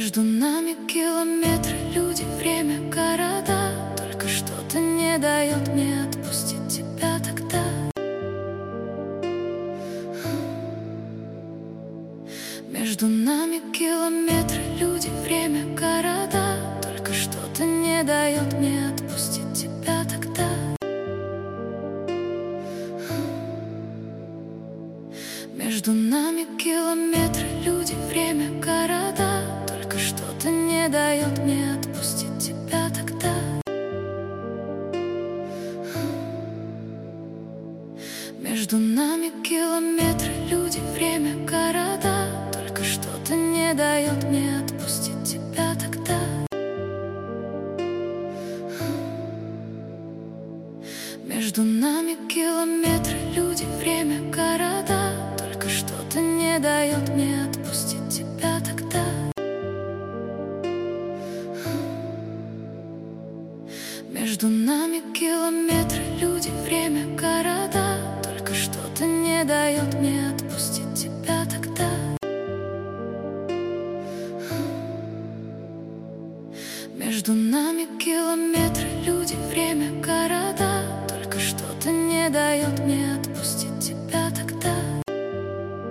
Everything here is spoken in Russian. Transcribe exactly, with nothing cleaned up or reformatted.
Между нами километры, люди, время, города. Только что-то не дает мне отпустить тебя тогда. Между нами километры, люди, время, города. Только что-то не дает мне отпустить тебя тогда. Между нами километры, люди, время, города. Только что-то не дает мне отпустить тебя тогда. Между нами километры, люди, время, города. Только что-то не дает мне отпустить тебя тогда. Между нами километры, люди, время, города. Только что-то не дает мне отпустить тебя тогда. Между нами километры, люди, время, города. Только что-то не дает мне отпустить тебя тогда. Между нами километры, люди, время, города. Только что-то не дает мне отпустить.